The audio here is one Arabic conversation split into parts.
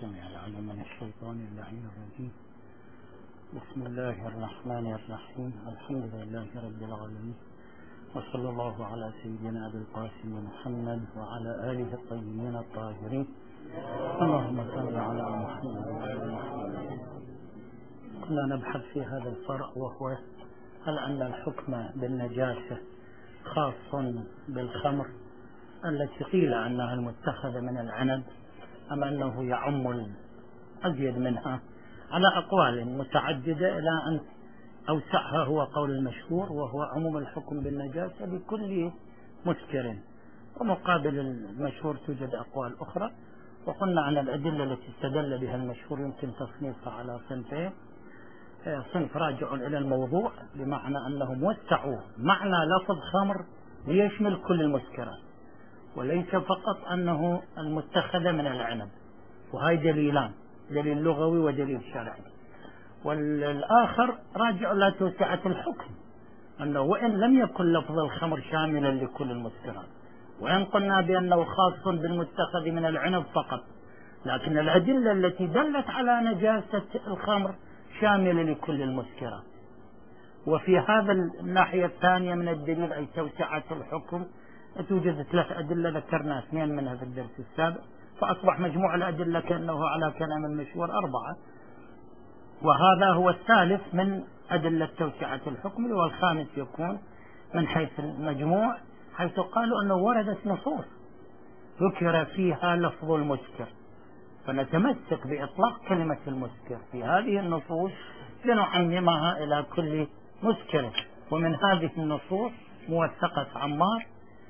السميع العليم من الشيطان اللعين الرجيم. بسم الله الرحمن الرحيم. الحمد لله رب العالمين، وصلى الله على سيدنا أبي القاسم محمد وعلى آله الطيبين الطاهرين. اللهم صل على محمد وعلى محمد. كنا نبحث في هذا الفرع، وهو هل أن الحكم بالنجاسة خاص بالخمر التي قيل أنها المتخذة من العنب، أم أنه يعم أزيد منها، على أقوال متعددة، إلى أن أوسعها هو قول المشهور، وهو عموم الحكم بالنجاسة بكل مسكر. ومقابل المشهور توجد أقوال أخرى، وقلنا عن الأدلة التي استدل بها المشهور يمكن تصنيفها على صنفين. صنف راجع إلى الموضوع، بمعنى أنهم وسعوا معنى لفظ خمر ليشمل كل المسكرات، وليس فقط أنه المتخذ من العنب، وهي دليلان، دليل لغوي ودليل شرعي. والآخر راجع إلى توسعة الحكم، أنه وإن لم يكن لفظ الخمر شاملا لكل المسكرات، وإن قلنا بأنه خاص بالمتخذ من العنب فقط، لكن الأدلة التي دلت على نجاسة الخمر شاملة لكل المسكرات. وفي هذا الناحية الثانية من الدليل، أي توسعة الحكم، توجد 3 أدلة ذكرنا 2 منها في الدرس السابق، فأصبح مجموع الأدلة كأنه على كلام المشهور 4، وهذا هو الثالث من أدلة توسعة الحكم، والخامس يكون من حيث المجموع، حيث قالوا أنه وردت نصوص ذكر فيها لفظ المسكر، فنتمسك بإطلاق كلمة المسكر في هذه النصوص لنعممها إلى كل مسكر. ومن هذه النصوص موثقة عمار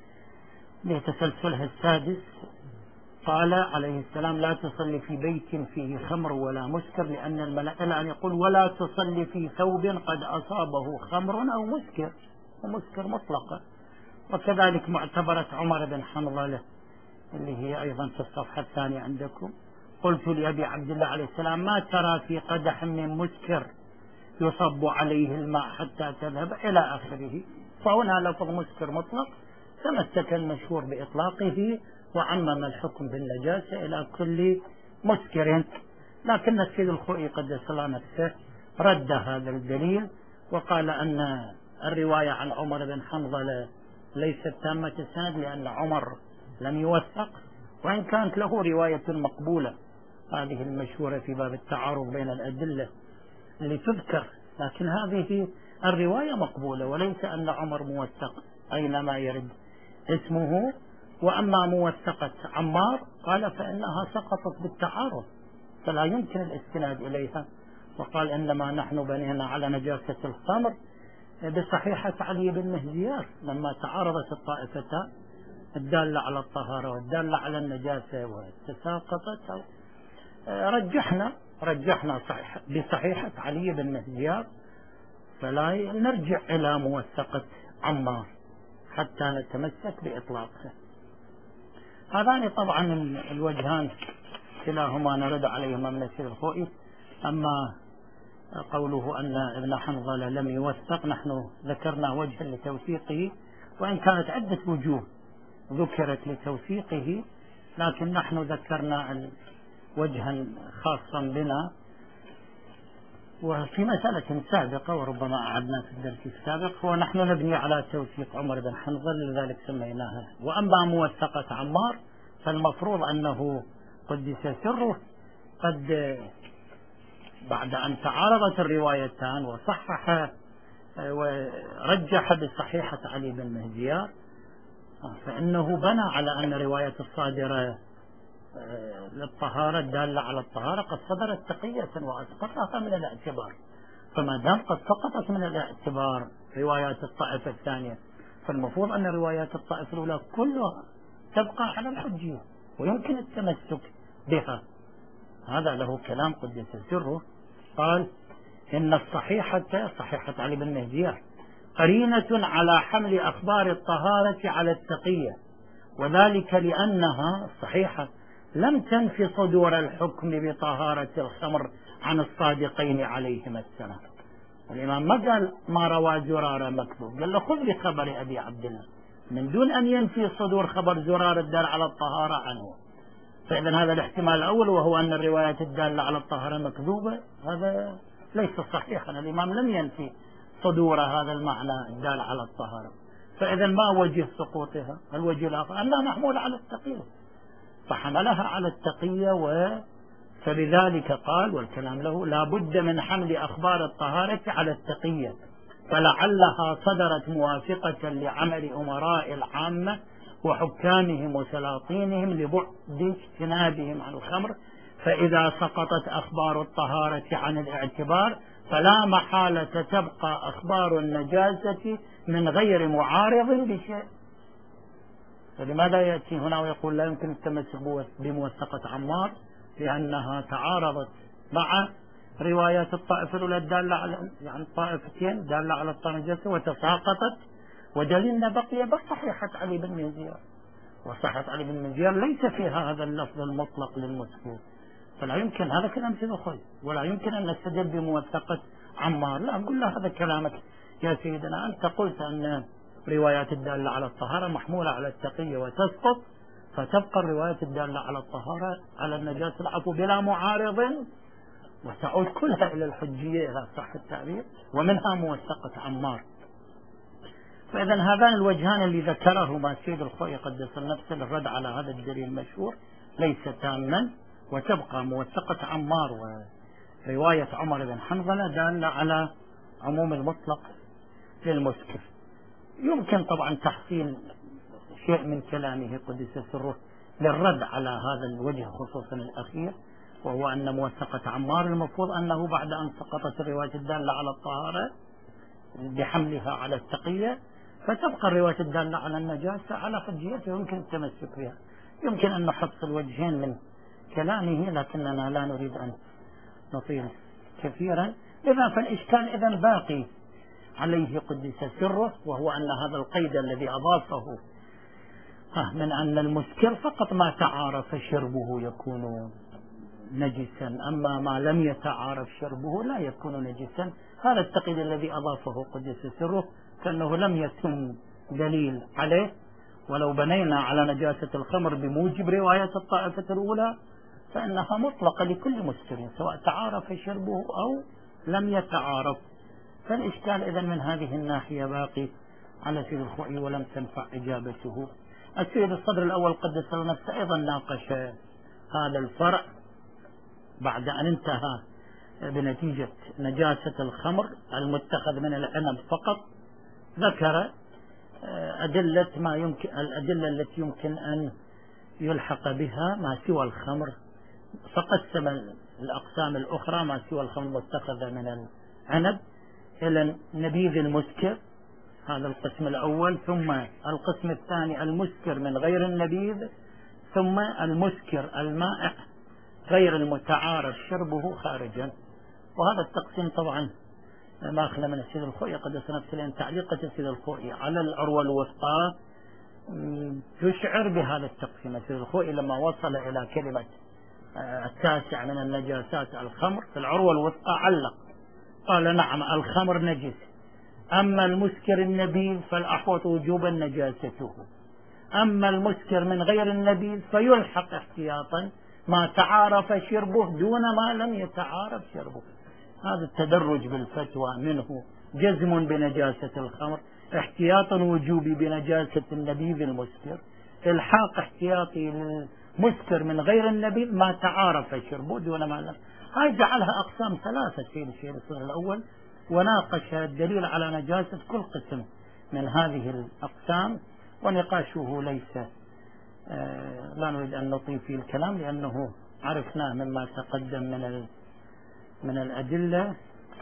لتسلسلها السادس، قال عليه السلام: لا تصلي في بيت فيه خمر ولا مسكر، لأن الملائكة أن يقول: ولا تصلي في ثوب قد أصابه خمر أو مسكر، ومسكر مطلقة. وكذلك معتبرة عمر بن حنظلة اللي هي أيضا في الصفحة الثانية عندكم: قلت لأبي عبد الله عليه السلام: ما ترى في قدح من مسكر يصب عليه الماء حتى تذهب، إلى آخره. فهنا لفظ مسكر مطلق، تمسك المشهور بإطلاقه وعمم الحكم بالنجاسة إلى كل مسكر. لكن السيد الخوئي قدس الله نفسه رد هذا الدليل، وقال أن الرواية عن عمر بن حنظلة ليست تامة السند، لأن عمر لم يوثق، وإن كانت له رواية مقبولة، هذه المشهورة في باب التعارض بين الأدلة اللي تذكر، لكن هذه الرواية مقبولة، وليس أن عمر موثق أينما يرد اسمه. وأما موثقة عمار قال فإنها سقطت بالتعارض، فلا يمكن الاستناد إليها، وقال: إنما نحن بنينا على نجاسة الخمر بصحيحة علي بن مهزيار، لما تعارضت الطائفتان الدالة على الطهارة والدالة على النجاسة وتساقطت، رجحنا بصحيحة علي بن مهزيار، فلا نرجع إلى موثقة عمار حتى نتمسك بإطلاقها. هذان طبعا الوجهان كلاهما نرد عليهما من السيد الخوئي. أما قوله أن ابن حنظلة لم يوثق، نحن ذكرنا وجها لتوثيقه، وإن كانت عدة وجوه ذكرت لتوثيقه، لكن نحن ذكرنا وجها خاصا بنا. وفي مسألة سابقة وربما أعدنا في الدرس السابق، ونحن نبني على توثيق عمر بن حنظل، لذلك سميناها. وأما موثقة عمار فالمفروض أنه قدس سره قد بعد أن تعارضت الروايتان وصحح ورجح بصحيحة علي بن مهزيار، فإنه بنى على أن رواية الصادرة للطهارة الدالة على الطهارة قد صدرت تقية وأسقطها من الاعتبار، فما دام قد سقطت من الاعتبار روايات الطائفة الثانية، فالمفروض أن روايات الطائفة الأولى كلها تبقى على الحجية ويمكن التمسك بها. هذا له كلام قدس سره، قال: إن الصحيحة، صحيحة علي بن مهزيار، قرينة على حمل أخبار الطهارة على التقية، وذلك لأنها الصحيحة لم تنفي صدور الحكم بطهارة الخمر عن الصادقين عليهما السلام. الإمام ما قال ما روى زرارة مكذوب، قال له خذ بخبر أبي عبد الله، من دون أن ينفي صدور خبر زرارة الدال على الطهارة عنه. فإذا هذا الاحتمال الأول، وهو أن الروايات الدالة على الطهارة مكذوبة، هذا ليس صحيحا. الإمام لم ينفي صدور هذا المعنى الدال على الطهارة. فإذا ما وجه سقوطها؟ الوجه الآخر أنها محمولة على التقية، فحملها على التقية، فلذلك قال والكلام له: لا بد من حمل أخبار الطهارة على التقية، فلعلها صدرت موافقة لعمل أمراء العامة وحكامهم وسلاطينهم لبعد اجتنابهم عن الخمر، فإذا سقطت أخبار الطهارة عن الاعتبار فلا محالة تبقى أخبار النجاسة من غير معارض بشيء. فلماذا يأتي هنا ويقول لا يمكن التمسك بموثقة عمار؟ لأنها تعارضت مع روايات الطائفة الأولى الدالة على طائفتين دالة على النجاسة وتساقطت، ودليلنا بقي بصحيحة علي بن مزيار، وصحة علي بن مزيار ليس فيها هذا اللفظ المطلق للمسكور، فلا يمكن. هذا كلام سيد الخوي، ولا يمكن أن نستدل بموثقة عمار. لا، أقول له هذا كلامك يا سيدنا، أنت قلت أن روايات الدالة على الطهارة محمولة على التقية وتسقط، فتبقى الروايات الدالة على الطهارة على النجاسة العفو بلا معارض، وتعود كلها إلى الحجية إذا صح التعبير، ومنها موثقة عمار. فإذا هذان الوجهان اللي ذكرهما السيد الخوي قدس النفس للرد على هذا الدليل المشهور ليس تاما، وتبقى موثقة عمار ورواية عمر بن حنظلة دالة على عموم المطلق للمسكر. يمكن طبعا تحصيل شيء من كلامه قدس سره للرد على هذا الوجه خصوصا الأخير، وهو أن موثقة عمار المفروض أنه بعد أن سقطت الرواية الدالة على الطهارة بحملها على التقية، فتبقى الرواية الدالة على النجاسة على حجيته يمكن التمسك بها. يمكن أن نحصل الوجهين من كلامه، لكننا لا نريد أن نطيل كثيرا. إذا فالإشكال إذا باقي عليه قدس سره، وهو أن هذا القيد الذي أضافه من أن المسكر فقط ما تعارف شربه يكون نجسا، أما ما لم يتعارف شربه لا يكون نجسا. هذا التقييد الذي أضافه قدس سره كأنه لم يتم دليل عليه، ولو بنينا على نجاسة الخمر بموجب رواية الطائفة الأولى فإنها مطلقة لكل مسكر سواء تعارف شربه أو لم يتعارف. فالإشكال إذن من هذه الناحية باقي على سيد الخوئي ولم تنفع إجابته. السيد الصدر الأول قدس نفسه أيضا ناقش هذا الفرع بعد أن انتهى بنتيجة نجاسة الخمر المتخذ من العنب فقط، ذكر أدلة ما يمكن الأدلة التي يمكن أن يلحق بها ما سوى الخمر، فقسم الأقسام الأخرى ما سوى الخمر المتخذ من العنب إلى نبيذ المسكر، هذا القسم الأول، ثم القسم الثاني المسكر من غير النبيذ، ثم المسكر المائع غير المتعارف شربه خارجا. وهذا التقسيم طبعا ما أخلى من السيد الخوئي قدس نفسه، لأن تعليقة السيد الخوئي على العروة الوسطى تشعر بهذا التقسيم. السيد الخوئي لما وصل إلى كلمة التاسع من النجاسات الخمر في العروة الوسطى علق قال نعم الخمر نجس، أما المسكر النبيذ فالأحوط وجوبا نجاسته، أما المسكر من غير النبيذ فيلحق احتياطا ما تعارف شربه دون ما لم يتعارف شربه. هذا التدرج بالفتوى منه جزم بنجاسة الخمر، احتياطا وجوبي بنجاسة النبيذ المسكر، الحاق احتياطي للمسكر من غير النبيذ ما تعارف شربه دون ما لم. هاي جعلها أقسام ثلاثة في الشيء الأول، وناقش الدليل على نجاسة كل قسم من هذه الأقسام، ونقاشه ليس لا نريد أن نطيل فيه الكلام لأنه عرفناه مما تقدم من الأدلة.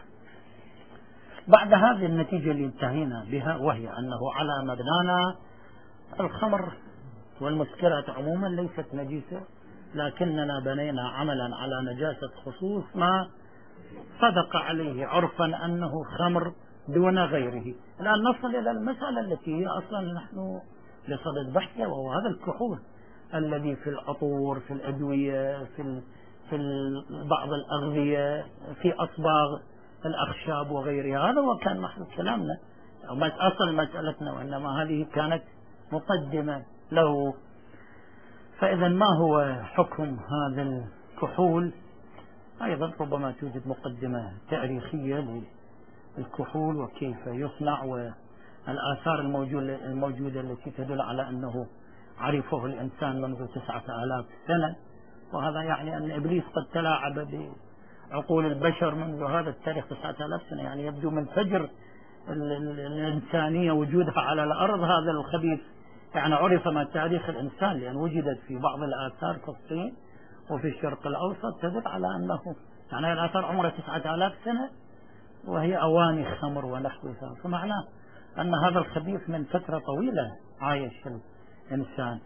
بعد هذه النتيجة اللي انتهينا بها، وهي أنه على مبنانا الخمر والمسكرات عموما ليست نجسة، لكننا بنينا عملا على نجاسة خصوص ما صدق عليه عرفا أنه خمر دون غيره. الآن نصل إلى المسألة التي هي أصلا نحن لصدد بحثها، وهو هذا الكحول الذي في العطور، في الأدوية، في بعض الأغذية، في أصباغ الأخشاب وغيرها. هذا وكان محل كلامنا أصل مسألتنا، وإنما هذه كانت مقدمة له. فإذا ما هو حكم هذا الكحول؟ أيضا ربما توجد مقدمة تاريخية للكحول وكيف يصنع والآثار الموجودة التي تدل على أنه عرفه الإنسان منذ 9000 سنة، وهذا يعني أن إبليس قد تلاعب بعقول البشر منذ هذا التاريخ 9000 سنة. يعني يبدو من فجر الإنسانية وجودها على الأرض هذا الخبيث يعني عرف من تاريخ الإنسان، لأن وجدت في بعض الآثار في الصين وفي الشرق الأوسط تدل على أنه يعني الآثار عمرها 9000 سنة وهي أواني خمر ونحوها، فمعناه أن هذا الخبيث من فترة طويلة عايش الإنسان.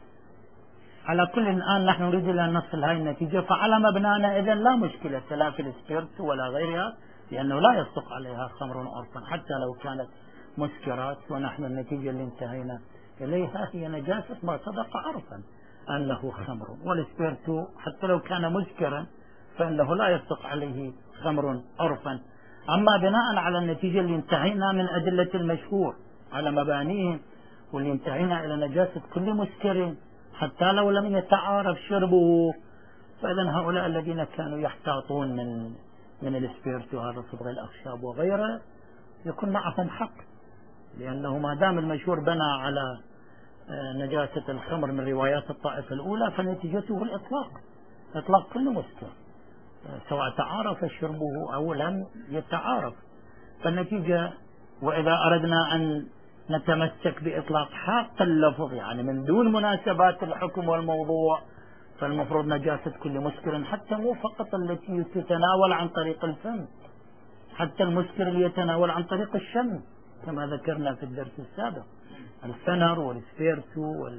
على كل الآن نحن نريد أن نصل هذه النتيجة، فعلى مبنانا إذن لا مشكلة لا في السبيرت ولا غيرها، لأنه لا يصدق عليها خمر عرفا حتى لو كانت مسكرات، ونحن النتيجة اللي انتهينا إليها هي نجاسة ما صدق عرفا أنه خمر، والسبيرت حتى لو كان مسكرا فإنه لا يصدق عليه خمر عرفا. أما بناء على النتيجة اللي انتهينا من أدلة المشهور على مبانيه، واللي انتهينا إلى نجاسة كل مسكر حتى لو لم يتعارف شربه، فإذا هؤلاء الذين كانوا يحتاطون من السبيرت وهذا صبغ الأخشاب وغيره يكون معهم حق، لأنه ما دام المشهور بنى على نجاسة الخمر من روايات الطائفة الأولى فنتيجته الإطلاق، إطلاق كل مسكر سواء تعارف شربه أو لم يتعارف. فالنتيجة وإذا أردنا أن نتمسك بإطلاق حق اللفظ يعني من دون مناسبات الحكم والموضوع، فالمفروض نجاسة كل مسكر، حتى مو فقط التي تتناول عن طريق الفم، حتى المسكر اللي يتناول عن طريق الشم كما ذكرنا في الدرس السابق، الفنر والسبيرتو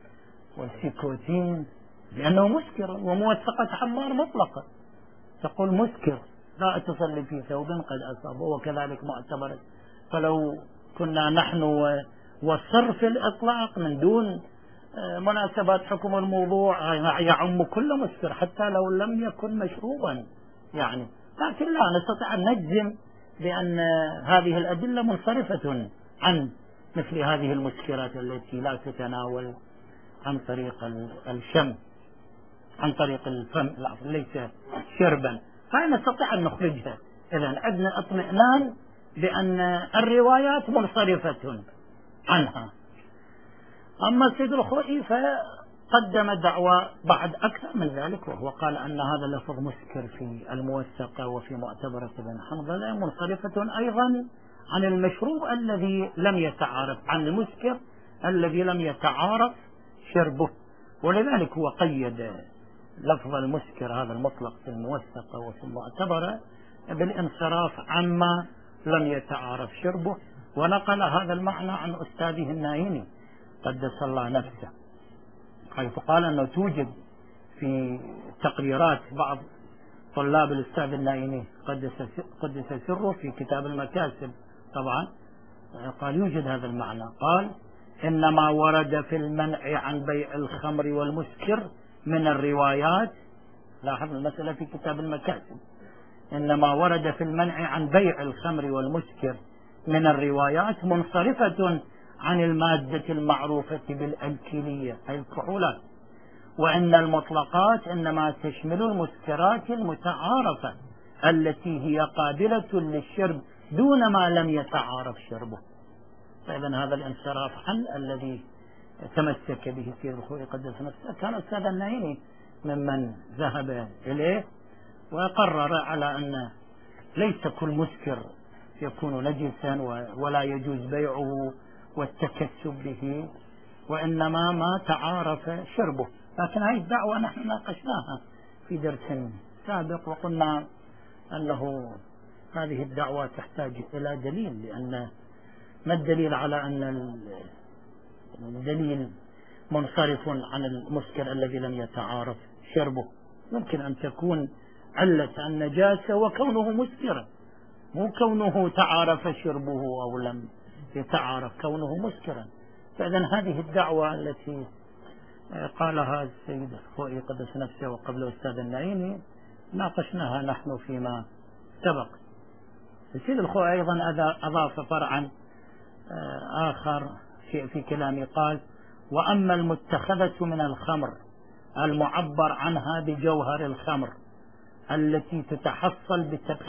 والسيكوتين، لأنه مسكر وموثقة حمار مطلقة، تقول مسكر لا تصلي في ثوب قد أصابه، وكذلك معتبر. فلو كنا نحن والصرف الإطلاق من دون مناسبات حكم الموضوع يعم كل مسكر حتى لو لم يكن مشروبا يعني، لكن لا نستطيع أن نجزم بأن هذه الأدلة منصرفة عن مثل هذه المسكرات التي لا تتناول عن طريق الشم، عن طريق الفم ليس شربا، فنستطيع أن نخرجها. إذن عندنا اطمئنان بأن الروايات منصرفة عنها. أما السيد الخوئي فقدم دعوى بعد أكثر من ذلك، وهو قال أن هذا اللفظ مسكر في الموثقة وفي معتبرة ابن حنظلة منصرفة أيضا عن المشروب الذي لم يتعارف، عن المسكر الذي لم يتعارف شربه، ولذلك هو قيد لفظ المسكر هذا المطلق في الموثقة وفي المعتبرة بالانصراف عما لم يتعارف شربه، ونقل هذا المعنى عن أستاذه النايني قدس الله نفسه، حيث قال أنه توجد في تقريرات بعض طلاب الأستاذ النايني قدس سره في كتاب المكاسب، طبعا قال يوجد هذا المعنى، قال إنما ورد في المنع عن بيع الخمر والمسكر من الروايات، لاحظ المسألة في كتاب المكاسب، إنما ورد في المنع عن بيع الخمر والمسكر من الروايات منصرفة عن المادة المعروفة بالألكيلية أي الكحولات، وإن المطلقات إنما تشمل المسكرات المتعارفة التي هي قابلة للشرب دون ما لم يتعارف شربه. فإذا هذا الانصراف عن الذي تمسك به سيد الخوئي قدس نفسه كان أستاذ النايني ممن ذهب إليه وقرر على أن ليس كل مسكر يكون نجسا ولا يجوز بيعه والتكسب به، وإنما ما تعارف شربه. لكن هذه الدعوة نحن ناقشناها في درس سابق وقلنا أنه هذه الدعوة تحتاج إلى دليل، لأن ما الدليل على أن الدليل منصرف عن المسكر الذي لم يتعارف شربه؟ ممكن أن تكون علة النجاسة وكونه مسكرا، مو كونه تعارف شربه أو لم يتعارف كونه مسكرا. فإذا هذه الدعوة التي قالها السيد الخوئي قدس نفسه وقبل أستاذ النعيمي ناقشناها نحن فيما سبق. السيد الخوئي أيضا أضاف فرعا آخر في كلامه، قال وأما المتخذة من الخمر المعبر عنها بجوهر الخمر التي تتحصل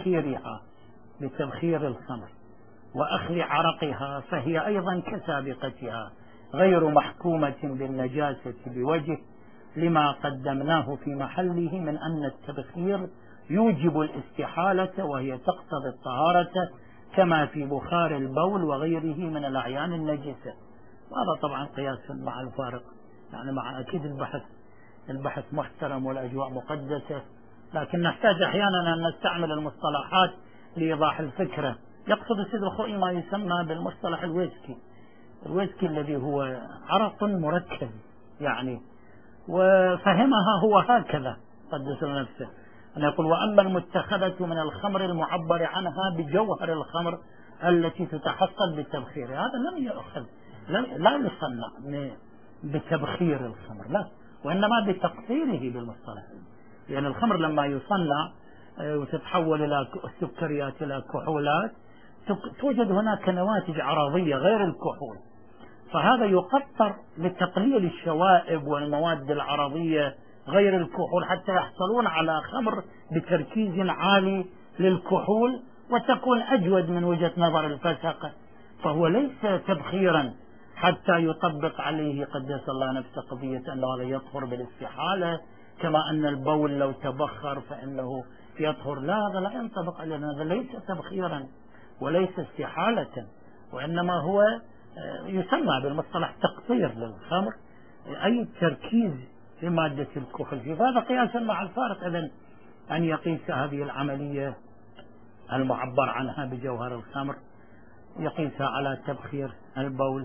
بتبخير الخمر وأخذ عرقها، فهي أيضا كسابقتها غير محكومة بالنجاسة بوجه، لما قدمناه في محله من أن التبخير يوجب الاستحالة وهي تقتضي الطهارة، كما في بخار البول وغيره من الأعيان النجسة. وهذا طبعا قياس مع الفارق، يعني مع أكيد البحث محترم والأجواء مقدسة، لكن نحتاج أحيانا أن نستعمل المصطلحات لإيضاح الفكرة. يقصد السيد الخوئي ما يسمى بالمصطلح الويسكي الذي هو عرق مركز يعني، وفهمها هو هكذا قدس نفسه أن يقول: وأما المتخذة من الخمر المعبر عنها بجوهر الخمر التي تتحصل بالتبخير، هذا لم يؤخذ، لا يصنع بتبخير الخمر، لا، وإنما بتقطيره بالمصطلح، لأن الخمر لما يصنع وتتحول إلى السكريات إلى كحولات توجد هناك نواتج عرضية غير الكحول، فهذا يقطر لتقليل الشوائب والمواد العرضية غير الكحول حتى يحصلون على خمر بتركيز عالي للكحول وتكون أجود من وجهة نظر الفسقة، فهو ليس تبخيرا حتى يطبق عليه قدس الله نفسه قضية أنه لا يطهر بالاستحالة، كما أن البول لو تبخر فإنه يطهر. لا، هذا لا ينطبق علينا، هذا ليس تبخيرا وليس استحالة، وإنما هو يسمى بالمصطلح تقطير للخمر، أي تركيز لمادة الكحول فيه. فهذا قياسا مع الفارق إذن أن يقيس هذه العملية المعبر عنها بجوهر الخمر يقيسها على تبخير البول.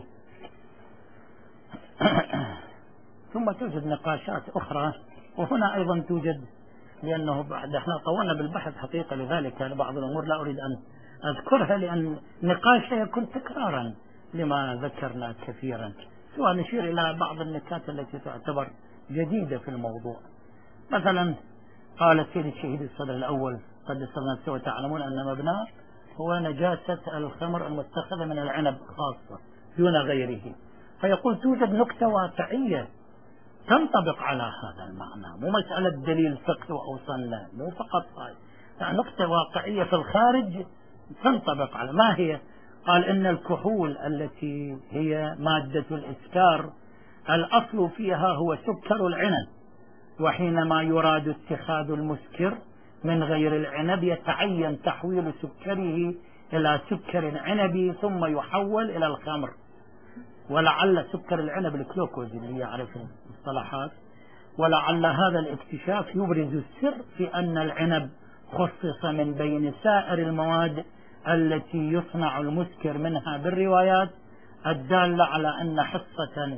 ثم توجد نقاشات أخرى، وهنا أيضا توجد، لأنه احنا طولنا بالبحث حقيقة، لذلك بعض الأمور لا أريد أن أذكرها لأن نقاشها يكون تكرارا لما ذكرنا كثيرا، سواء نشير إلى بعض النكات التي تعتبر جديدة في الموضوع. مثلا قال سيد الشهيد الصدر الأول قدس نفسه: وتعلمون أن مبناه هو نجاسة الخمر المتخذة من العنب خاصة دون غيره. فيقول توجد نكتة واقعية تنطبق على هذا المعنى، مو مسألة دليل فقهي وأوصلنا، مو فقط هاي، يعني نكتة واقعية في الخارج تنطبق على ما هي. قال: إن الكحول التي هي مادة الإسكار الأصل فيها هو سكر العنب، وحينما يراد اتخاذ المسكر من غير العنب يتعين تحويل سكره إلى سكر عنبي ثم يحول إلى الخمر. ولعل سكر العنب الكلوكوز اللي يعرف المصطلحات، ولعل هذا الاكتشاف يبرز السر في أن العنب خصص من بين سائر المواد التي يصنع المسكر منها بالروايات الدالة على أن حصة،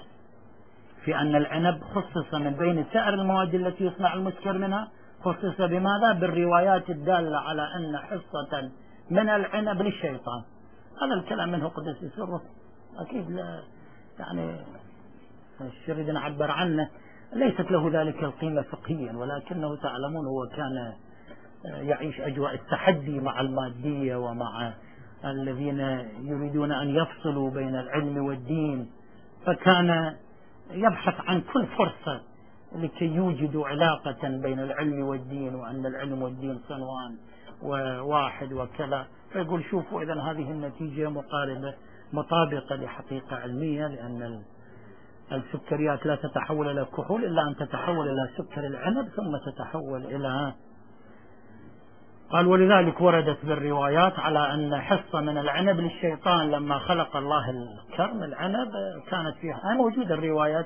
في أن العنب خصص من بين سائر المواد التي يصنع المسكر منها، خصص بماذا؟ بالروايات الدالة على أن حصة من العنب للشيطان. هذا الكلام منه قدس سره، أكيد لا يعني الشريد نعبر عنه، ليست له ذلك القيمة فقهيا، ولكنه تعلمون هو كان يعيش أجواء التحدي مع المادية ومع الذين يريدون أن يفصلوا بين العلم والدين، فكان يبحث عن كل فرصة لكي يوجدوا علاقة بين العلم والدين، وأن العلم والدين صنوان وواحد وكذا. فيقول: شوفوا إذن هذه النتيجة مقاربة مطابقة لحقيقة علمية، لأن السكريات لا تتحول إلى كحول إلا أن تتحول إلى سكر العنب ثم تتحول إلى. قال: ولذلك وردت بالروايات على أن حصة من العنب للشيطان لما خلق الله الكرم العنب كانت فيها موجودة الروايات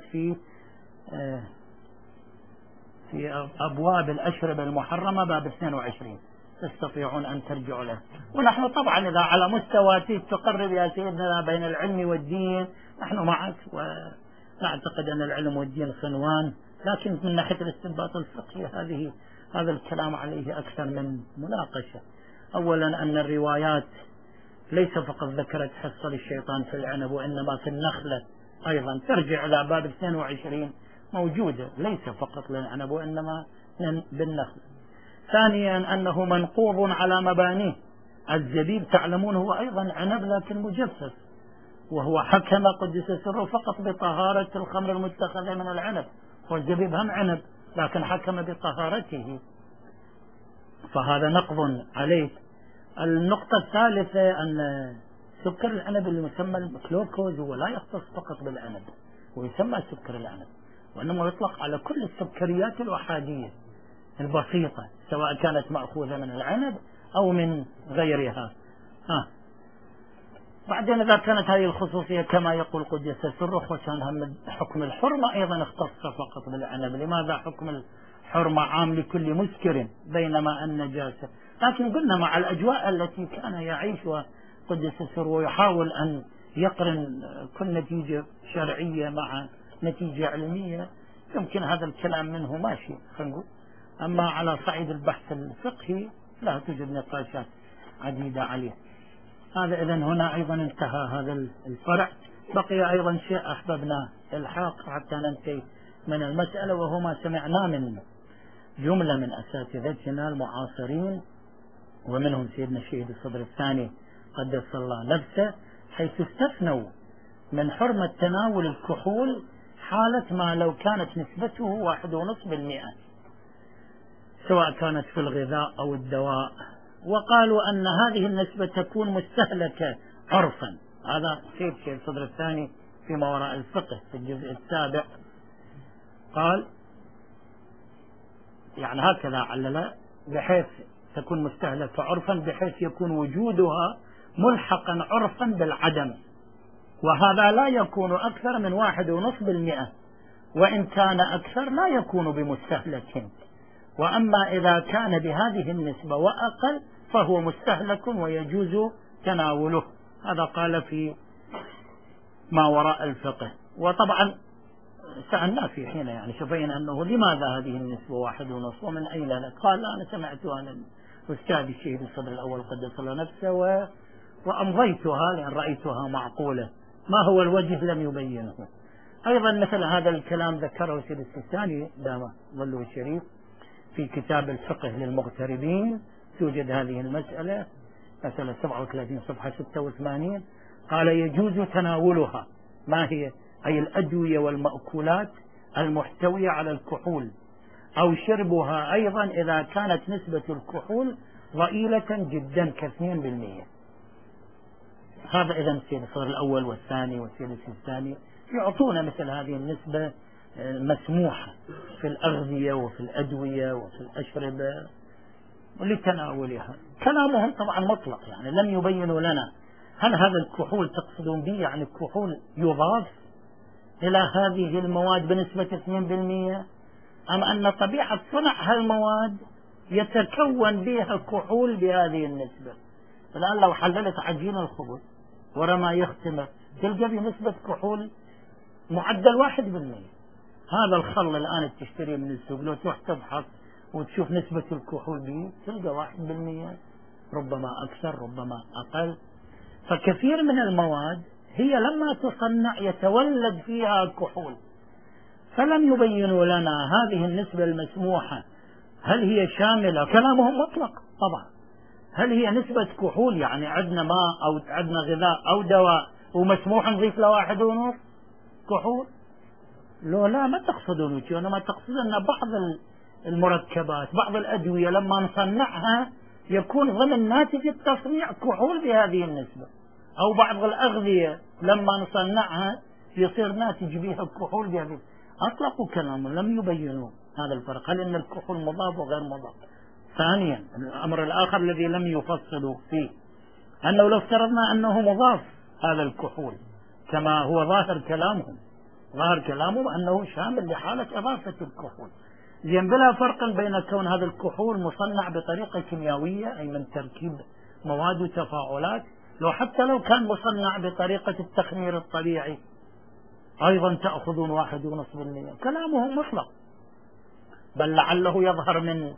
في أبواب الأشربة المحرمة باب 22 تستطيعون أن ترجعوا له. ونحن طبعا إذا على مستوى تقرب يا سيدنا بين العلم والدين نحن معك، ونعتقد أن العلم والدين صنوان، لكن من ناحية الاستنباط الفقهي هذا الكلام عليه أكثر من مناقشة. أولا أن الروايات ليس فقط ذكرت حصة للشيطان في العنب، وإنما في النخلة أيضا ترجع إلى باب 22 موجودة، ليس فقط للعنب وإنما بالنخل. ثانيا أنه منقوض على مبانيه. الزبيب تعلمون هو أيضا عنب لكن مجفف، وهو حكم قدس سره فقط بطهارة الخمر المتخذة من العنب، والزبيب هم عنب لكن حكم بطهارته، فهذا نقض عليه. النقطة الثالثة أن سكر العنب اللي يسمى الجلوكوز هو لا يختص فقط بالعنب، ويسمى سكر العنب، وإنما يطلق على كل السكريات الأحادية البسيطة سواء كانت مأخوذة من العنب أو من غيرها. بعدين إذا كانت هذه الخصوصية كما يقول قدس سره، وكان حكم الحرمة أيضا اختص فقط بالعنب، لماذا حكم الحرمة عام لكل مسكر بينما النجاسة؟ لكن قلنا مع الأجواء التي كان يعيشها قدس سره ويحاول أن يقرن كل نتيجة شرعية مع نتيجة علمية، يمكن هذا الكلام منه ماشي خلينا نقول. أما على صعيد البحث الفقهي لا توجد نقاشات عديدة عليه. هذا إذن هنا أيضا انتهى هذا الفرع. بقي أيضا شيء أحببنا الحاق حتى ننتهي من المسألة، وهو ما سمعنا من جملة من أساتذتنا المعاصرين ومنهم سيدنا الشهيد الصدر الثاني قدس الله نفسه، حيث استثنوا من حرمة تناول الكحول حالة ما لو كانت نسبته 1.5%، سواء كانت في الغذاء أو الدواء، وقالوا أن هذه النسبة تكون مستهلكة عرفا. هذا سيد الشهيد الصدر الثاني في ما وراء الفقه في الجزء السابع قال يعني هكذا علل، بحيث تكون مستهلكة عرفا بحيث يكون وجودها ملحقا عرفا بالعدم، وهذا لا يكون أكثر من 1.5%، وإن كان أكثر لا يكون بمستهلك، وأما إذا كان بهذه النسبة وأقل فهو مستهلك ويجوز تناوله. هذا قال في ما وراء الفقه. وطبعا سألنا في حين يعني شفينا أنه لماذا هذه النسبة 1.5 ومن أين لك؟ قال أنا سمعتها من أستاذ الشهيد الصدر الأول قدس الله نفسه وأمضيتها لأن رأيتها معقولة، ما هو الوجه لم يبينه. أيضا مثل هذا الكلام ذكره سيد السيستاني دام ظله الشريف في كتاب الفقه للمغتربين، توجد هذه المسألة، مسألة 37 صفحة 86، قال يجوز تناولها، ما هي؟ أي الأدوية والمأكولات المحتوية على الكحول، أو شربها أيضا إذا كانت نسبة الكحول ضئيلة جدا ك2%. هذا إذا السيد الصدر الأول والثاني والسيد الثاني يعطونا مثل هذه النسبة مسموحة في الأغذية وفي الأدوية وفي الأشربة لتناولها. كلامهم طبعا مطلق، يعني لم يبينوا لنا هل هذا الكحول تقصدون به يعني الكحول يضاف إلى هذه المواد بنسبة 2%، أم أن طبيعة صنع هالمواد يتكون بها كحول بهذه النسبة. الآن لو حللت عجين الخبز ورا ما يختمر تلقى بنسبة كحول معدل 1%. هذا الخل الآن تشتريه من السوق لو تروح تبحث وتشوف نسبة الكحول به تلقى 1%، ربما أكثر ربما أقل. فكثير من المواد هي لما تصنع يتولد فيها كحول، فلم يبينوا لنا هذه النسبة المسموحة هل هي شاملة، كلامهم مطلق طبعا، هل هي نسبة كحول يعني عندنا ماء أو عندنا غذاء أو دواء ومسموح نضيف له 1.5 كحول؟ لا ما تقصدون شيء، وإنما تقصدون أن بعض المركبات بعض الأدوية لما نصنعها يكون ضمن ناتج التصنيع كحول بهذه النسبة، أو بعض الأغذية لما نصنعها يصير ناتج بها كحول بهذه. أطلقوا كلامهم لم يبينوا هذا الفرق، هل إن الكحول مضاف وغير مضاف. ثانيا الأمر الآخر الذي لم يفصلوا فيه أنه لو افترضنا أنه مضاف هذا الكحول كما هو ظاهر كلامهم أنه شامل لحالة إضافة الكحول، زين بلا فرق بين كون هذا الكحول مصنع بطريقة كيميائية أي من تركيب مواد وتفاعلات، حتى لو كان مصنع بطريقة التخمير الطبيعي أيضا تأخذون 1.5%. كلامهم مطلق، بل لعله يظهر من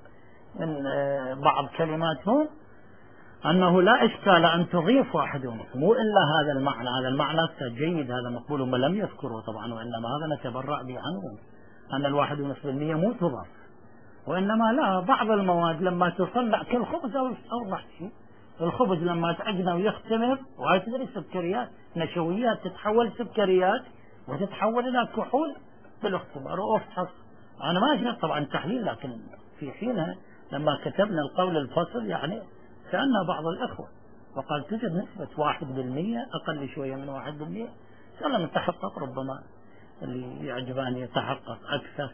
بعض كلماتهم أنه لا إشكال أن تضيف 1.5، مو إلا هذا المعنى. هذا المعنى جيد، هذا مقبول، هم لم يذكروا طبعا، وإنما هذا نتبرأ به عنهم أن 1.5% مو تضاف، وإنما لا بعض المواد لما تصنع كالخبز أو محشي، الخبز لما تعجنه ويختمر وهي تدري السكريات نشويات تتحول سكريات وتتحول إلى كحول بالاختبار وأفحص. أنا ما أجنب طبعا تحليل، لكن في حينها لما كتبنا القول الفصل يعني سألنا بعض الأخوة وقال توجد نسبة 1%، أقل شوية من 1%. إن شاء الله من تحقق ربما اللي يعجبان يتحقق أكثر.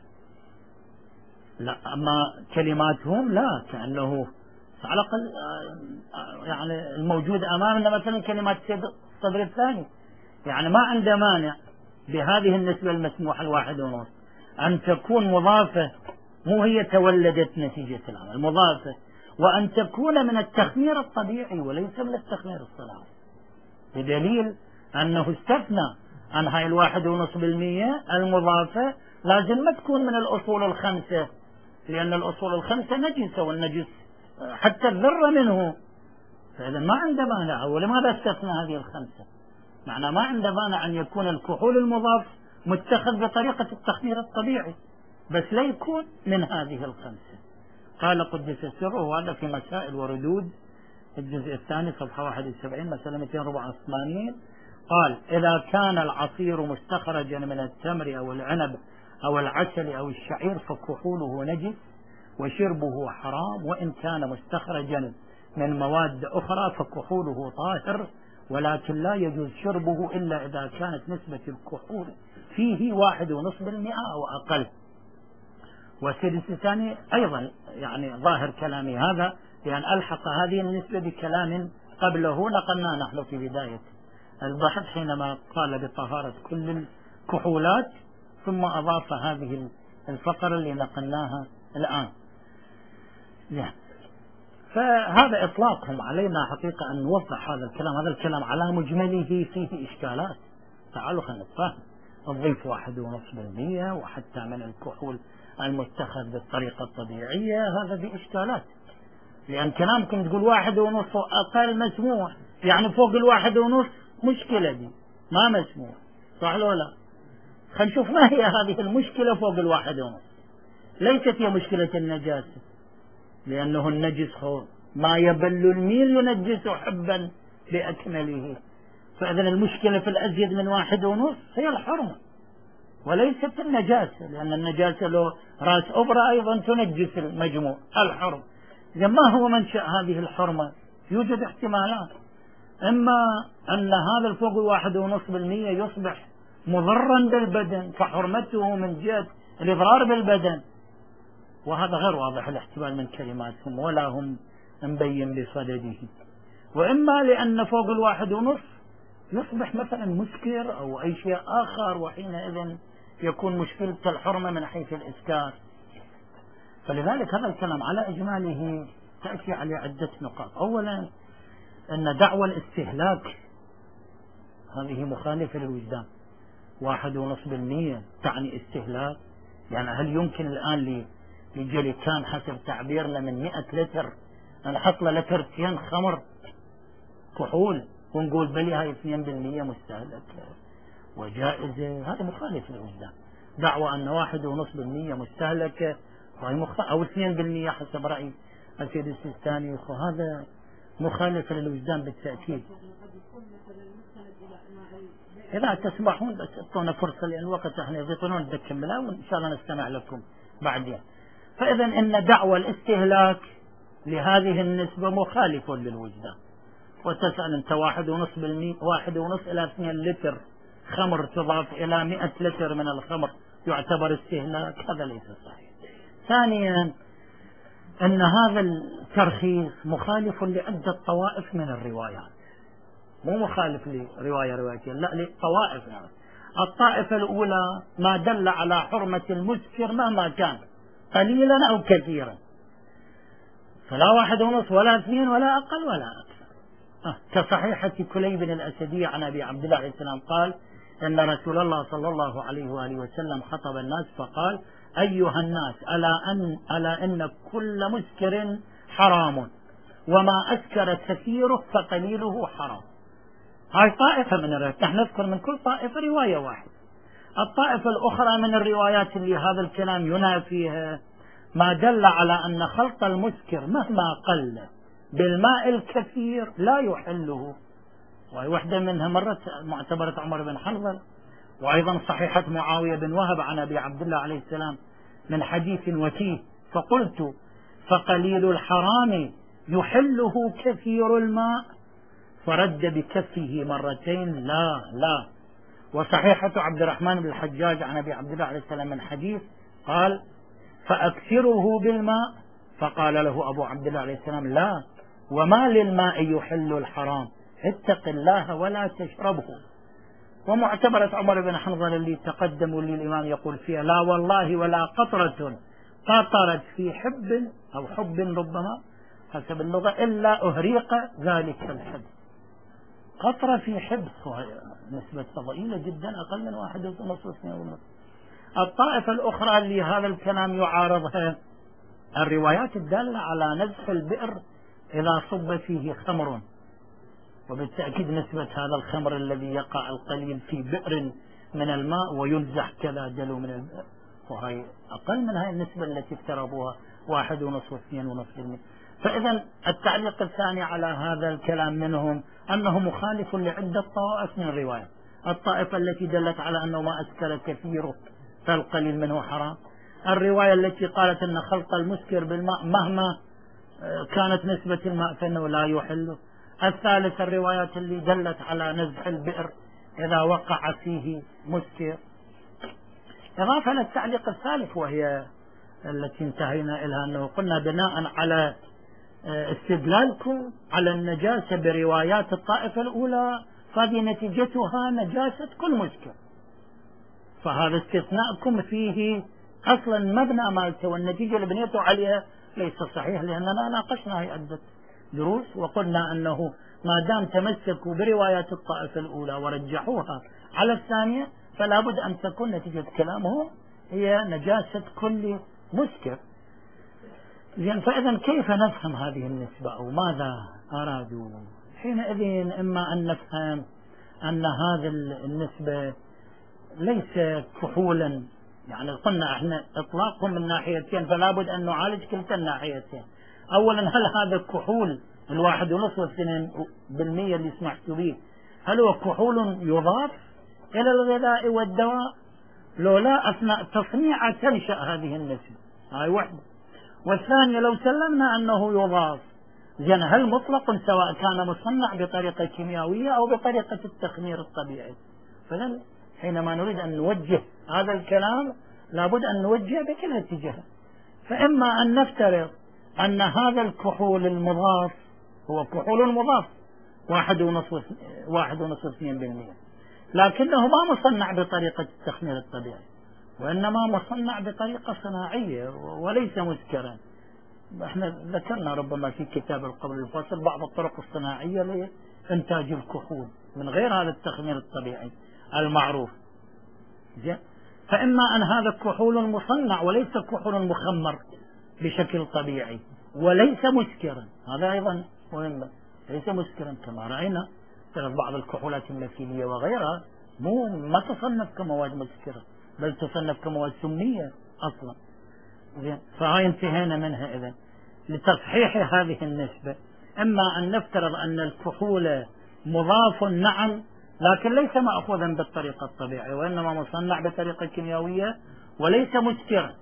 لا، أما كلماتهم لا، كأنه على الأقل يعني الموجود أمامنا مثلا كلمات الصدر الثاني، يعني ما عنده مانع بهذه النسبة المسموحة 1.5 أن تكون مضافة، مو هي تولدت نتيجة العمل، مضافة، وأن تكون من التخمير الطبيعي وليس من التخمير الصناعي، بدليل أنه استثنى عن هاي 1.5% المضافة لازم ما تكون من الأصول ال5، لأن الأصول ال5 نجسة، والنجس حتى الذرة منه، فإذا ما عنده مانع. ولماذا استثنى هذه ال5؟ معنى ما عنده مانع أن يكون الكحول المضاف متخذ بطريقة التخمير الطبيعي، بس لا يكون من هذه ال5. قال قدس سره، وهذا في مسائل وردود الجزء الثاني صفحة 71 مسألة 284. قال: إذا كان العصير مستخرجا من التمر أو العنب أو العسل أو الشعير فكحوله نجس وشربه حرام، وإن كان مستخرجا من مواد أخرى فكحوله طاهر، ولكن لا يجوز شربه إلا إذا كانت نسبة الكحول فيه 1.5% أو أقل. والسدس الثاني أيضا يعني ظاهر كلامي هذا، لأن ألحق هذه النسبة بكلام قبله نقلنا نحن في بداية البحث حينما قال بطهارة كل الكحولات، ثم أضاف هذه الفقرة اللي نقلناها الآن. يعني فهذا إطلاقهم علينا حقيقة أن نوضح هذا الكلام. هذا الكلام على مجمله فيه إشكالات، تعالوا خلينا نتفاهم. نضيف 1.5% وحتى من الكحول المتخذ بالطريقة الطبيعية، هذا في إشكالات، لأن كلامكم تقول 1.5 أقل مسموح، يعني فوق 1.5 مشكلة، دي ما مسموح، صح ولا لا؟ خلينا نشوف ما هي هذه المشكلة فوق 1.5. ليست هي مشكلة النجاسة، لأنه النجس هو ما يبل الميل ينجسه حبا بأكمله، فإذا المشكلة في الأزيد من 1.5 هي الحرمة وليست النجاسة، لأن النجاسة له رأس أبرة أيضا تنجس المجموع. الحرمة إذا ما هو منشأ هذه الحرمة؟ يوجد احتمالات، إما أن هذا الفوق 1.5% يصبح مضرا بالبدن فحرمته من جهة الإضرار بالبدن، وهذا غير واضح الاحتمال من كلماتهم ولا هم مبين بصدده. وإما لأن فوق 1.5 يصبح مثلا مسكر أو أي شيء آخر، وحينئذ يكون مشكلة الحرمة من حيث الإسكار. فلذلك هذا الكلام على إجماله تأتي على عدة نقاط. أولا أن دعوى الاستهلاك هذه مخالفة للوجدان. 1.5% تعني استهلاك، يعني هل يمكن الآن لجريكان حسب تعبيرنا من 100 لتر نحط له لترتين خمر كحول ونقول بلي هاي 2% مستهلك وجائزة؟ هذا مخالف للوجدان. دعوى أن 1.5% مستهلكة أو 2% حسب رأي السيد السيستاني، هذا مخالف للوجدان بالتأكيد. إذا تسمحون بس اعطونا فرصة لأن الوقت احنا يضيقون نكملها وإن شاء الله نستمع لكم بعدين. فإذا إن دعوى الاستهلاك لهذه النسبة مخالف للوجدان. وتسأل أنت 1.5 إلى 2 لتر خمر تضاف إلى 100 لتر من الخمر يعتبر استهلاك؟ هذا ليس صحيح. ثانيا أن هذا الترخيص مخالف لعدة طوائف من الروايات، مو مخالف روايتين، لا لطوائف. يعني الطائفة الأولى ما دل على حرمة المسكر مهما كان قليلا أو كثيرا، فلا 1.5 ولا 2 ولا أقل ولا أكثر. كصحيحة كليب الأسدي عن أبي عبد الله عليه السلام قال إن رسول الله صلى الله عليه وآله وسلم خطب الناس فقال: أيها الناس ألا إن كل مسكر حرام وما أسكر كثيره فقليله حرام. هاي طائفة من الروايات، نحن نذكر من كل طائفة رواية واحدة. الطائفة الأخرى من الروايات اللي هذا الكلام ينافيها ما دل على أن خلط المسكر مهما قل بالماء الكثير لا يحله وهي واحدة منها مرت معتبرة عمر بن حنظل، وأيضا صحيحة معاوية بن وهب عن أبي عبد الله عليه السلام من حديث وتيه: فقلت فقليل الحرام يحله كثير الماء، فرد بكفه مرتين لا لا. وصحيحة عبد الرحمن بن الحجاج عن أبي عبد الله عليه السلام من حديث قال: فأكثره بالماء، فقال له أبو عبد الله عليه السلام: لا، وما للماء يحل الحرام، اتق الله ولا تشربه. ومعتبرة عمر بن حنظل اللي تقدم واللي الإمام يقول فيها: لا والله ولا قطرة قطرت في حب أو حب ربما حسب اللغة إلا أهريق ذلك الحب. قطرة في حب نسبة ضئيلة جدا، أقل من 1.5. الطائفة الأخرى اللي هذا الكلام يعارضها الروايات الدالة على نزح البئر إذا صب فيه خمر، وبالتأكيد نسبة هذا الخمر الذي يقع القليل في بئر من الماء وينزح كذا دلو من البئر، وهي أقل من هذه النسبة التي افترضوها 1.5 و2.5%. فإذا التعليق الثاني على هذا الكلام منهم أنه مخالف لعدة طوائف من الرواية. الطائفة التي دلت على أنه ما أسكر كثيره فالقليل منه حرام، الرواية التي قالت أن خلط المسكر بالماء مهما كانت نسبة الماء فإنه لا يحله، الثالث الروايات اللي دلت على نزح البئر إذا وقع فيه مسكر. إضافة للتعليق الثالث وهي التي انتهينا إليها، أنه قلنا بناء على استدلالكم على النجاسة بروايات الطائفة الأولى فهذه نتيجتها نجاسة كل مسكر، فهذا استثناءكم فيه أصلا مبنى مالته والنتيجة اللي بنيته عليها ليس صحيح، لأننا ناقشنا هي عدة دروس وقلنا أنه ما دام تمسكوا بروايات الطائفة الأولى ورجحوها على الثانية فلا بد أن تكون نتيجة كلامهم هي نجاسة كل مسكر. فإذا كيف نفهم هذه النسبة أو ماذا أرادوا؟ حينئذ إما أن نفهم أن هذه النسبة ليس كحولا، يعني قلنا احنا اطلاقهم من ناحيتين فلا بد ان نعالج كلتا الناحيتين. اولا، هل هذا الكحول 1.5 و2% اللي سمعت به هل هو كحول يضاف الى الغذاء والدواء؟ لو لا اثناء تصنيعه تنشأ هذه النسبة، هاي واحدة. والثانية لو سلمنا انه يضاف، زين هل مطلق سواء كان مصنع بطريقة كيميائية او بطريقة التخمير الطبيعي؟ فلن حينما نريد أن نوجه هذا الكلام لابد أن نوجه بكل اتجاه. فإما أن نفترض أن هذا الكحول المضاف هو كحول مضاف 1.5-2%، لكنه ما مصنع بطريقة التخمير الطبيعي وإنما مصنع بطريقة صناعية وليس مسكرا. احنا ذكرنا ربما في كتاب القبل الفاصل بعض الطرق الصناعية لإنتاج الكحول من غير هذا التخمير الطبيعي المعروف. فإما أن هذا الكحول مصنع وليس كحول مخمر بشكل طبيعي وليس مسكرا، هذا أيضا مهم، ليس مسكرا كما رأينا بعض الكحولات الميثيلية وغيرها ما تصنف كمواد مسكرة بل تصنف كمواد سمية أصلا. فهاي انتهينا منها. إذن لتصحيح هذه النسبة إما أن نفترض أن الكحول مضاف نعم لكن ليس مأخوذا بالطريقة الطبيعية وإنما مصنع بطريقة كيميائية وليس مسكرا.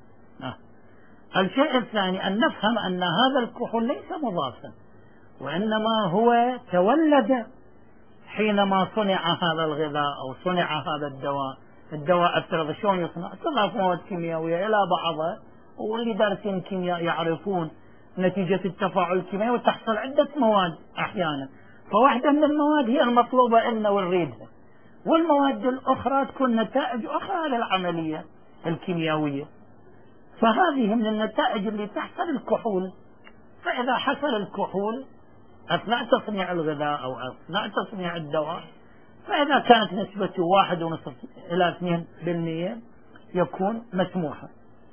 الشيء الثاني أن نفهم أن هذا الكحول ليس مضافا وإنما هو تولد حينما صنع هذا الغذاء أو صنع هذا الدواء افترض شلون يصنع؟ تضاف مواد كيميائية إلى بعضها، واللي دارسين كيمياء يعرفون نتيجة التفاعل الكيميائي وتحصل عدة مواد أحيانا، فواحدة من المواد هي المطلوبة لنا ونريدها، والمواد الأخرى تكون نتائج أخرى للعملية الكيميائية. فهذه من النتائج اللي تحصل الكحول. فإذا حصل الكحول أثناء تصنيع الغذاء أو أثناء تصنيع الدواء فإذا كانت نسبته 1.5 إلى 2% يكون مسموحا.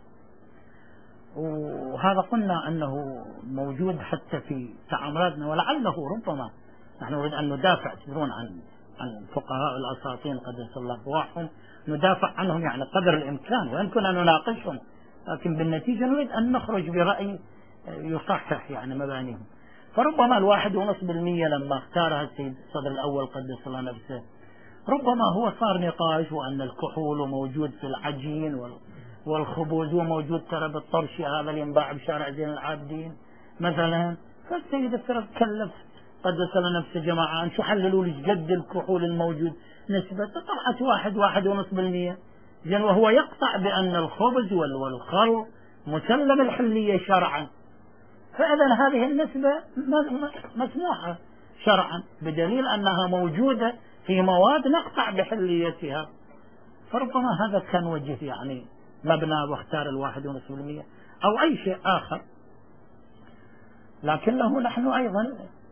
وهذا قلنا أنه موجود حتى في تعاملاتنا، ولعله ربما نحن نريد أن ندافع تدرون عن فقهاء الأساطين قدس الله أرواحهم، ندافع عنهم يعني قدر الإمكان وإن كنا نناقشهم، لكن بالنتيجة نريد أن نخرج برأي يصحح يعني مبانيهم. فربما 1.5% لما اختارها السيد الصدر الأول قدس الله نفسه، ربما هو صار نقاش، وأن الكحول موجود في العجين والخبز وموجود ترى بالطرشي هذا اللي ينباع بشارع زين العابدين مثلا. فالسيد السرد كلف قدس الله نفسه جماعة شو حللوا لي قد الكحول الموجود نسبة، طلعت 1.5%. زين، وهو يقطع بأن الخبز والخل مسلم الحلية شرعا، فإذا هذه النسبة مسموحة شرعا بدليل أنها موجودة في مواد نقطع بحليتها. فربما هذا كان وجه يعني مبنى واختار 1.5% أو أي شيء آخر. لكنه نحن أيضا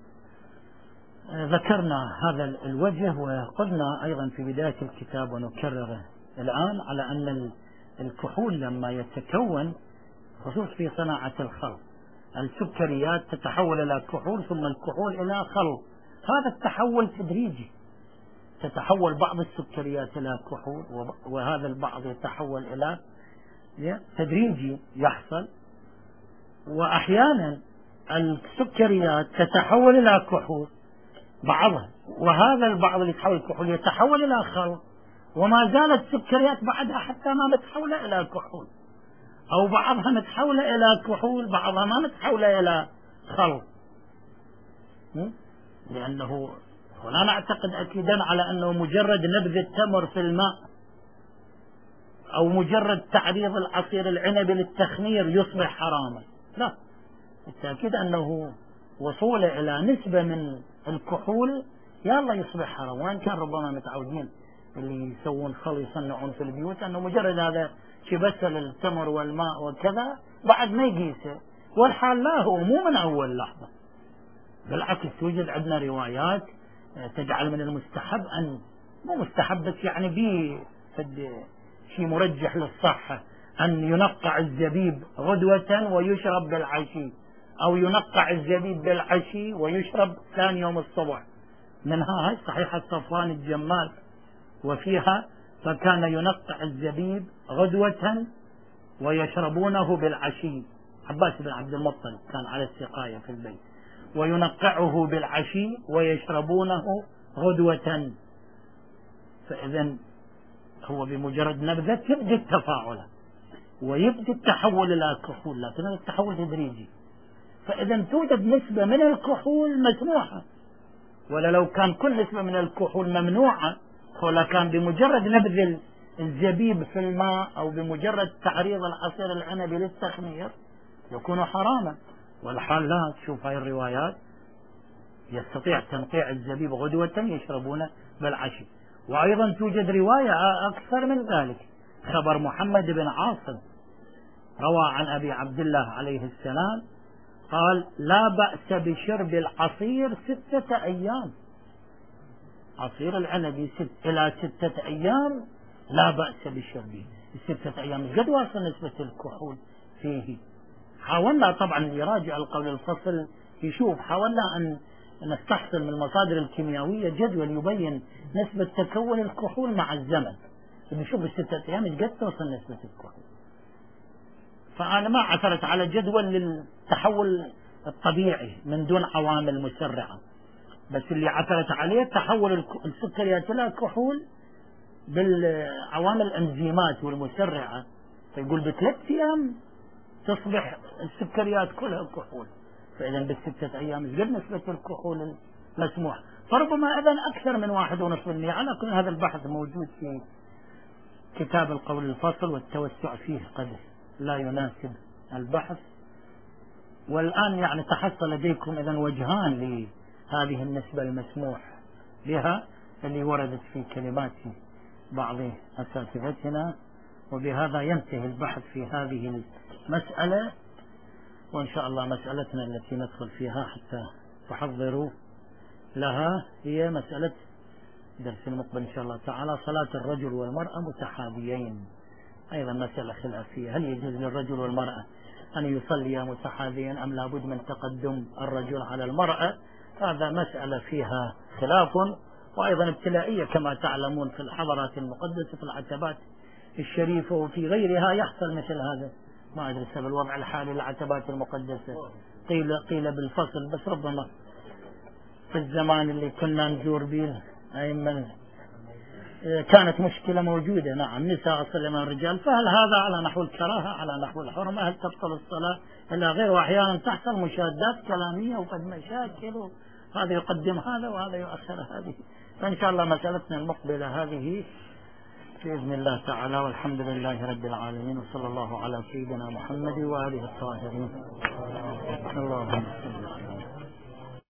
ذكرنا هذا الوجه، وقلنا أيضا في بداية الكتاب ونكرره الآن على أن الكحول لما يتكون خصوص في صناعة الخل، السكريات تتحول إلى كحول، ثم الكحول إلى خل. هذا التحول تدريجي، تتحول بعض السكريات إلى كحول، وهذا البعض يتحول إلى تدريجي يحصل. وأحيانا السكريات تتحول إلى كحول بعضها، وهذا البعض اللي يتحول كحول يتحول إلى خل، وما زالت السكريات بعدها حتى ما متحولة إلى كحول، أو بعضها متحولة إلى كحول بعضها ما متحولة إلى خل. لأنه ولا نعتقد أكيدا على أنه مجرد نبذ التمر في الماء أو مجرد تعريض العصير العنبي للتخمير يصبح حراما، لا، بالتأكيد أنه وصوله إلى نسبة من الكحول يلا يصبح حرام. وإن كان ربما متعودين اللي يسوون خل يصنعون في البيوت أنه مجرد هذا شبسل التمر والماء وكذا بعد ما يقيسه، والحال لا، هو مو من أول لحظة، بالعكس توجد عندنا روايات تجعل من المستحب أن مو مستحب بس يعني بي شيء مرجح للصحة أن ينقع الزبيب غدوة ويشرب بالعشي، أو ينقع الزبيب بالعشي ويشرب ثاني يوم الصبح. منها هاي صحيحة صفوان الجمال وفيها فكان ينقع الزبيب غدوة ويشربونه بالعشي. عباس بن عبد المطلب كان على السقاية في البيت، وينقعه بالعشي ويشربونه غدوة. فإذا هو بمجرد نبذة يبدأ التفاعل ويبدأ التحول إلى كحول، لكن التحول تدريجي. فإذا توجد نسبة من الكحول مسموحة، ولا لو كان كل نسبة من الكحول ممنوعة، ولا كان بمجرد نبذ الزبيب في الماء أو بمجرد تعريض العصير العنبي للتخمير يكون حراما. والحال لا، تشوف هاي الروايات يستطيع تنقيع الزبيب غدوة يشربونه بالعشي. وأيضا توجد رواية أكثر من ذلك، خبر محمد بن عاصم روى عن أبي عبد الله عليه السلام قال لا بأس بشرب العصير 6 أيام، عصير العنبي إلى 6 أيام لا بأس بشربه. 6 أيام قد واصل نسبة الكحول فيه. حاولنا طبعا يراجع القول الفصل يشوف، حاولنا أن نستحصل من المصادر الكيميائية جدول يبين نسبة تكون الكحول مع الزمن، نشوف ال6 أيام قد توصل نسبة الكحول. فأنا ما عثرت على جدول للتحول الطبيعي من دون عوامل مسرعة، بس اللي عثرت عليه تحول السكريات إلى كحول بالعوامل الأنزيمات والمسرعة. فيقول ب3 أيام تصبح السكريات كلها كحول، فإذا ب6 أيام قد نسبة الكحول المسموح. فربما إذن أكثر من 1.5%. على كل هذا البحث موجود في كتاب القول الفصل، والتوسع فيه قد لا يناسب البحث. والآن يعني تحصل لديكم إذن وجهان لهذه النسبة المسموح بها اللي وردت في كلمات بعض أساتذتنا. وبهذا ينتهي البحث في هذه المسألة، وإن شاء الله مسألتنا التي ندخل فيها حتى تحضروا لها هي مسألة درس المقبل إن شاء الله تعالى، صلاة الرجل والمرأة متحاذيين. أيضا مسألة خلافية، هل يجوز للرجل والمرأة أن يصليا متحاذيين أم لابد من تقدم الرجل على المرأة؟ هذا مسألة فيها خلاف، وأيضا ابتلائية كما تعلمون في الحضارات المقدسة في العتبات الشريفة وفي غيرها يحصل مثل هذا ما أدري سبب الوضع الحالي العتبات المقدسة قيل بالفصل، بس ربما في الزمان اللي كنا نزور به أيمن كانت مشكلة موجودة. نعم، نساء أصل من الرجال، فهل هذا على نحو الكراهة على نحو الحرمة؟ هل تبطل الصلاة إلى غير؟ وأحيانا تحصل مشادات كلامية وقد مشاكل، هذا يقدم هذا وهذا يؤخر هذه. فإن شاء الله مسألتنا المقبلة هذه بإذن الله تعالى، والحمد لله رب العالمين، وصلى الله على سيدنا محمد وآله الطاهرين. اللهم صل وسلم.